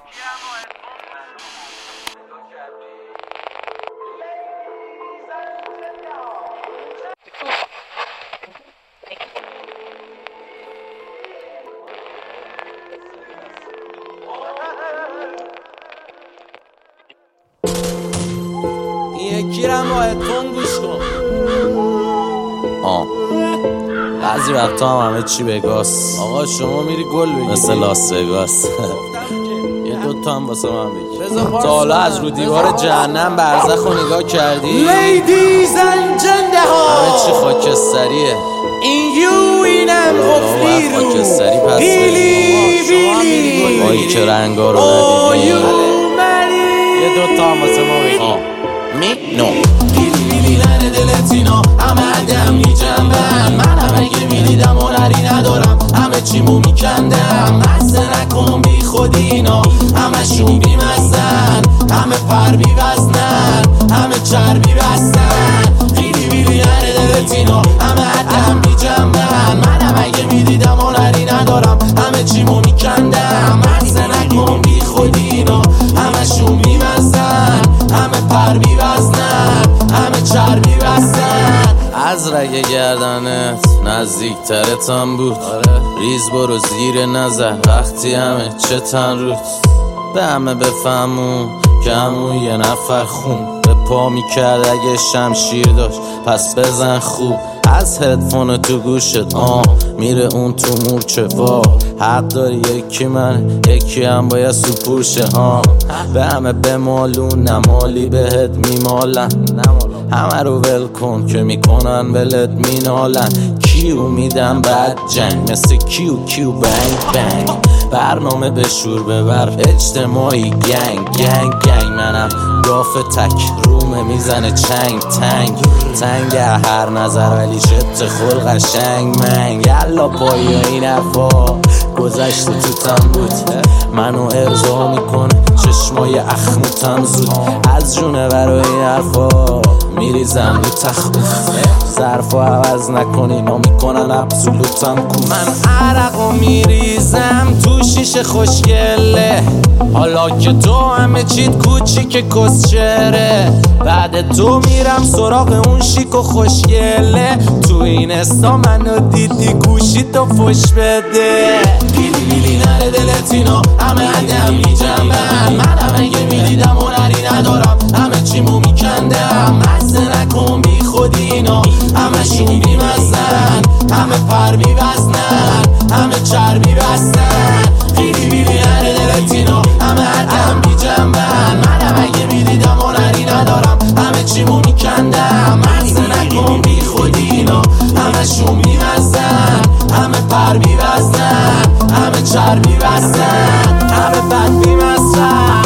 یکیرم با هدفون گوش کن. بعضی وقتا هم همه چی بگاست. آقا شما میری گل بگیری مثل لاس وگاس. یه دوتا هم واسه من بگیر. تا حالا از رو دیوار جهنم برزخ رو نگاه کردی؟ Ladies and gentlemen همه چی خاکستریه. این یو اینم قفلی رو خاکستری پس بیلی بایی که رنگا رو ندیدی. یه دوتا هم واسه ما بگیر. بیلی نره دلت اینا همه عدم میجنبن. منم اگه میدیدم هنری ندارم همه چیمو میکندم. مزه نکن بی خود اینا همه شون بی مزن. همه پر بی وزنن همه چربی بستن. بیلی نره دلت اینا همه عدم میجنبن. منم اگه میدیدم هنری ندارم همه چیمو میکندم. مزه نکن بی خود اینا همه شون بی مزن. همه پر بی وزنن همه چربی بستن. از رگ گردنت نزدیکترتم بود. ریز برو زیر نظر وقتی همه چه تن روت. به همه بفهمون که همون یه نفر خون به پا میکرد اگه شمشیر داشت پس بزن خوب. از هدفون تو گوشت میره اون تو مورچه. حق داری یکی من یکی هم باید سپور شه. به همه بمالون نمالی بهت میمالن. همه رو ول کن که میکنن ولت مینالن. کیو میدم بعد جنگ مثل کیو بنگ بنگ. برنامه به شور ببر اجتماعی گنگ. منم گاف تک رومه میزنه چنگ تنگ هر نظر ولی شت خلق قشنگ منگ. یلا پایی این حرفا گذشته تو تم بود. منو ارضا میکنه چشمای اخموتم زود. از جونه برای این حرفا میریزم رو تخموف. ظرفا عوض نکنی ما میکنن ابسولوتم کوف. من عرقو میریزم تو شیشه خوشگله. حالا که تو همه چیت کوچیک کسچره. بعد تو میرم سراغ اون شیک و خوشگله. تو این استا منو دیدی گوشی تو فش بده. بیلی نره دلت اینا همه عدم میجنبن. منم اگه میدیدم هنری ندارم همه چیمو میکندم. مزه نکن بی خود اینا همه شون بی مزن. همه پر بی وزنن همه چربی بستن. بیلی نره دلت اینا همه عدم میجنبن. منم اگه میدیدم هنری ندارم همه چیمو میکندم. مزه نکن بی خود اینا همه شون بی مزن. همه پر بی وزنن همه چربی بستن. همه بد بی مزن.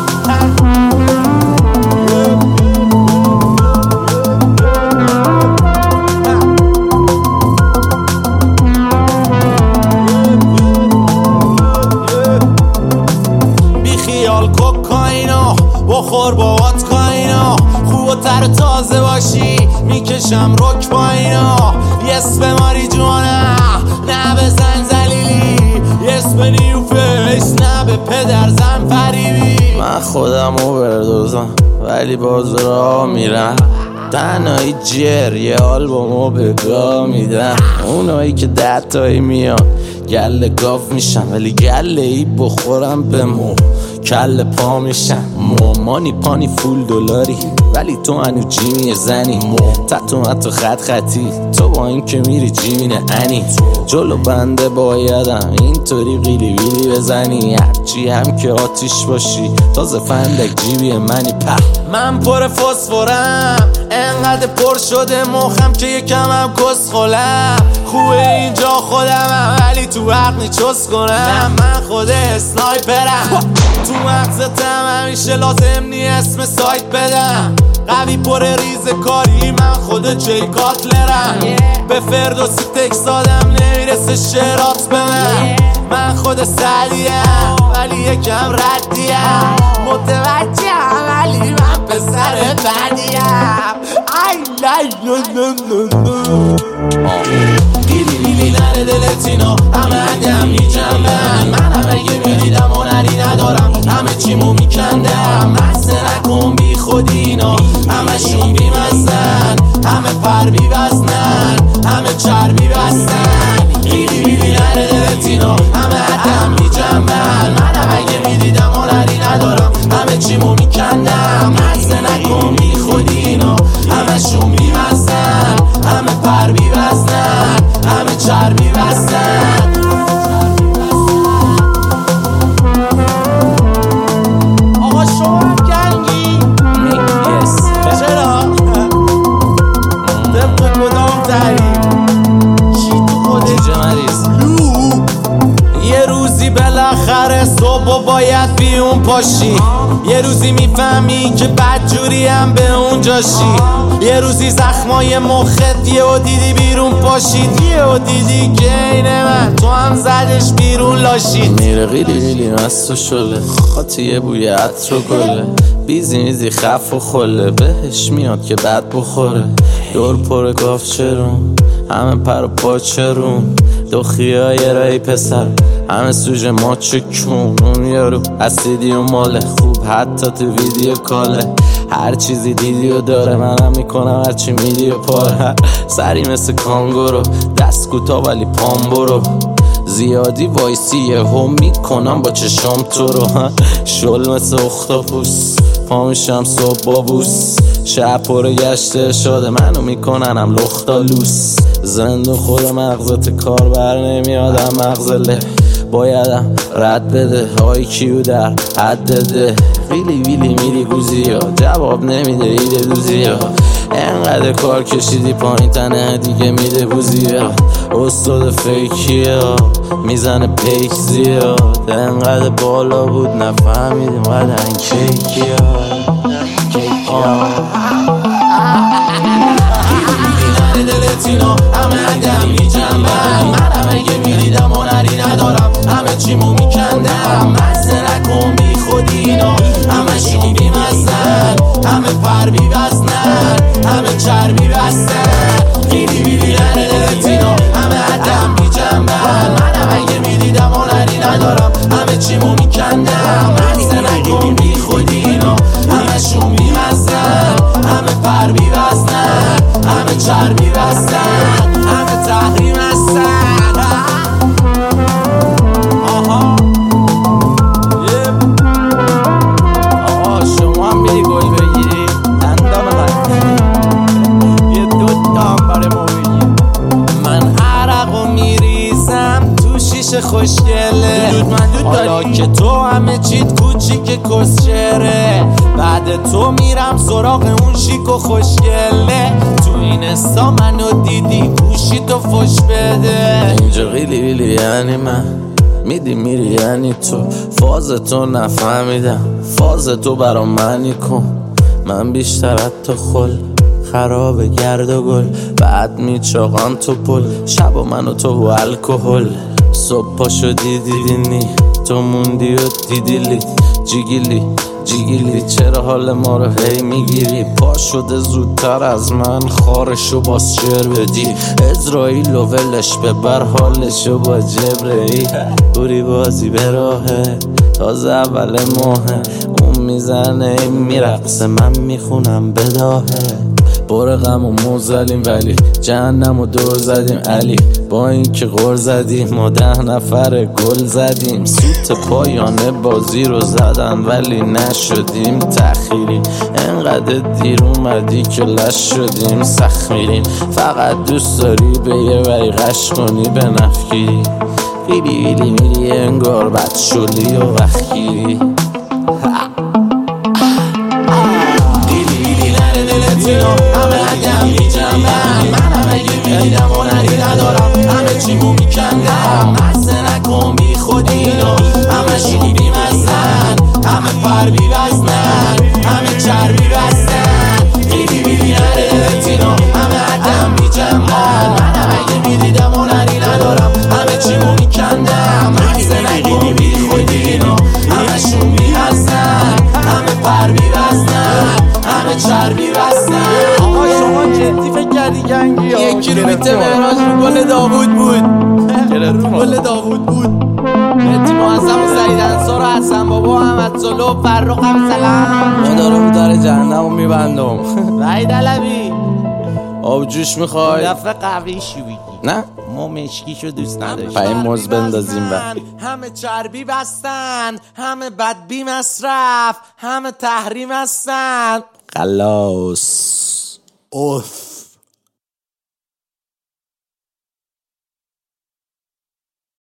بخور با واتکاینا خوبتر تازه باشی میکشم رک با اینا. یس به ماری جوانا نه به زن زلیلی. یس به نیو فیس نه به پدر زن فریبی. من خودم رو بردازم ولی باز راه میرم. تنهایی جر یه آلبومو به گاه میدم. اونایی که 10 تایی میان گله گاف میشم ولی گله ای بخورم به مو کل پا میشم. مانی پانی فول دلاری ولی تو هنو جیمی زنی. تتو حتی خطی تو با این که میری جیمینه انی. جلو بنده بایدم اینطوری قیلی ویلی بزنی. هرچی هم که آتیش باشی تازه فندک جیبی منی. من پر فسفورم انقدر پر شده مخم که یکم هم کس خولم. خوبه اینجا خودمم ولی تو حق چس کنم. من خود اسنایپرم تو مغزتم همیشه لازم نی اسم سایت بدم. قوی پر ریز کاری من خود جی کاتلرم. به فردوسی تکس دادم نمیرسه شرات به من خود سعدیم ولی یکم ردیم. متوجهم ولی من پسر بدیم. بیلی نره دلت اینا همه عدم میجنبن. منم اگه میدیدم هنری ندارم هر صبح و باید بیون پاشی. یه روزی میفهمی که بدجوری هم به اونجاشی. یه روزی زخمای مخت یه و دیدی بیرون پاشید. یه و دیدی که اینه من تو هم زدش بیرون لاشید. میره غیلی غیلی مست و شله، خاطی یه بوی عطر و گله، بیزی میزی خف و خله، بهش میاد که بد بخوره. دور پر گاف چرون، همه پر و پاچرون، دوخیای رای پسر همه سوژه ما چکون. اون یارو اسیدی و ماله خوب حتی تو ویدیو کاله. هر چیزی دیدی و داره، منم میکنم هرچی میدی و پاره. سری مثل کانگورو، دست کوتا ولی پام برو. زیادی وایسیه هم میکنم با چشام تو رو. شل مثل اختاپوس، پا میشم صبح با بوس. شب پر گشته شده منو میکننم لختالوس. زند و خود مغزت کار بر نمیادم مغزله. بایدم رد بده های کیو در حد ده. ویلی ویلی میری گوزی ها، جواب نمیده ایده دوزی ها. انقدر کار کشیدی پایین تنه دیگه میده بوزی ها. استاد فیکی ها میزنه پیک زیاد. انقدر بالا بود نفهمیدیم قدن کیکی ها. دلتینا همه اگم میجنبن، منم اگه میدیدم هنری ندارم، همه چیمو میکندم. مزه نکن بی خودی اینا، همه شون بی مزن، همه پر بی وزنن، همه چربی بستن. بیلی بیلی نره دلتینا همه اگم میجنبن، منم اگه میدیدم هنری ندارم، همه چیمو میکندم. مزه نکن بی خودی اینا، همه شون بی مزن، همه پر بی وزنن، همه چربی بستن، همه تحریم هستن. آها آها شما هم میری گل بگیری دندان یه دوتا هم برای ما بگیر. من عرقو میریزم تو شیشه خوشگله، حالا که تو همه چیت کوچیک کسچره. بعد تو میرم سراغ اون شیک و خوشگله. تو این استا منو دیدی گوشی تو فش بده. اینجا غیلی غیلی یعنی من میدی میری یعنی تو. فاز تو نفهمیدم، فاز تو برام معنی کن. من بیشتر از تو خل خراب گرد و گل، بعد میچاقم تو پل. شب و من و تو و الکل. صبح پا شدی دیدینی تو موندی و دیدی لیت جیگیلی جیگیلی. چرا حال ما رو هی میگیری؟ پا شده زودتر از من خارشو باز شعر بدی. ازرائیل و ولش ببر حالشو با جبرئیل. دوری بازی به راهه تازه اول ماهه. اون میزنه میرقصه من میخونم بداهه. بار غم و موزلیم ولی جهنم و دور زدیم علی. با این که غور زدیم ما 10 نفر گل زدیم. سوت پایانه بازی رو زدن ولی نشدیم تأخیری. انقدر دیر اومدی که لش شدیم سخت میریم. فقط دوست داری به یه وری غش کنی به نفگیری. بیلی بیلی میری انگار بد شلی و وخگیری. همه اگم میجنبن، منم اگه میدیدم هنری ندارم، همه چیمو میکندم. مزه نکن بی خودی اینا، همه شون بی مزن، همه پر بی وزنن، همه چربی بستن. بیلی بیلی نره دلتینا همه اگم میجنبن، منم اگه میدیدم هنری ندارم، همه چیمو میکندم. مزه نکن بی خودی اینا، همه شون بی مزن، همه پر بی وزنن، همه چربی بستن. آقا شما جدی فکر کردی گنگی ها؟ یکی رو بیته مهراج رو گل داوود بود، رو گل داوود بود. مهدی معظم و سعید انصار و حسن بابا و احمد صلح و فرخ هم سلام. خدا رو در جهنم رو میبندم. وحید علوی آب جوش میخوای؟ دفعه قوی شو بگی. نه ما مشکیشو دوست نداشتیم. پای موز بندازیم بعد. همه چربی بستن، همه بدبی مصرف، همه تحریم هستن. خلاص اوف.